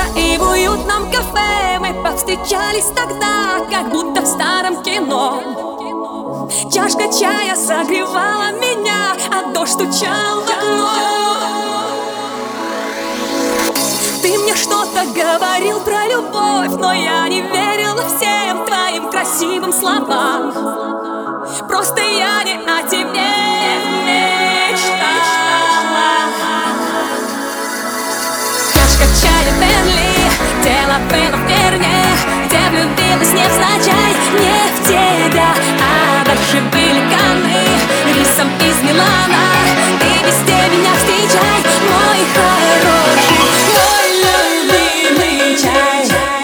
И в уютном кафе мы повстречались тогда, как будто в старом кино. Чашка чая согревала меня, а дождь стучал в окно. Ты мне что-то говорил про любовь, но я не верила всем твоим красивым словам. Просто я не о тебе мечтала. Чашка чая Бенли, тело было в перне, где влюбилась невзначай не в тебя. А дальше были Канны, рисом из Милана. Ты везде меня встречай, мой хороший, мой любимый чай.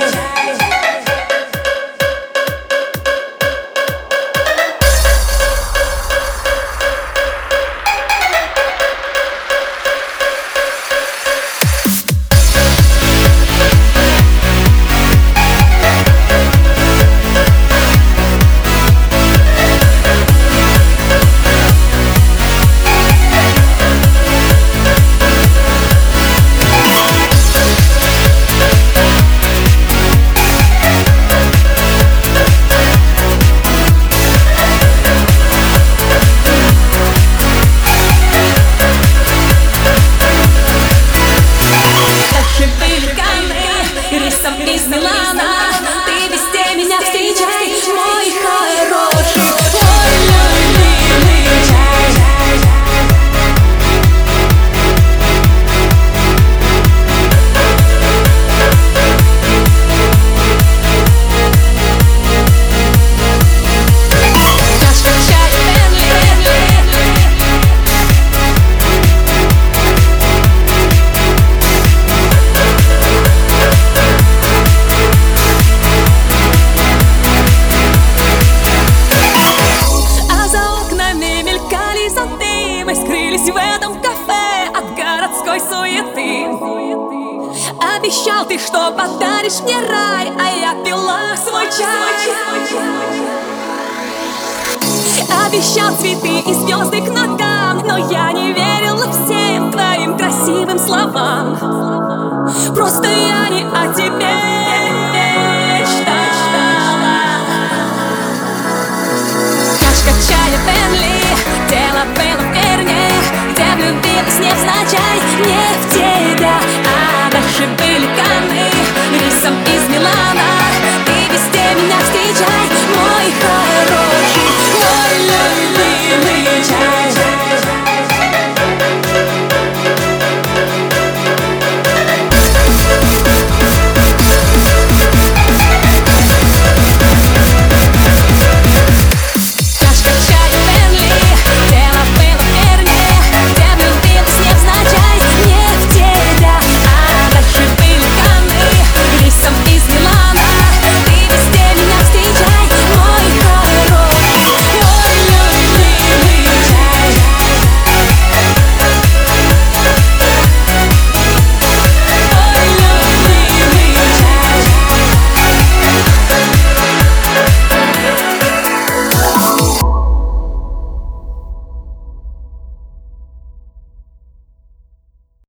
Из Милана, ты везде меня встречай, мой хороший, мой любимый чай. Чашка чая Бенли. В этом кафе от городской суеты. Обещал ты, что подаришь мне рай, а я пила свой чай. Обещал цветы и звезды к ногам, но я не верила всем твоим красивым словам. Просто я не о тебе мечтала. Чашка чая Бенли, тело было в перне, где влюбилась невзначай не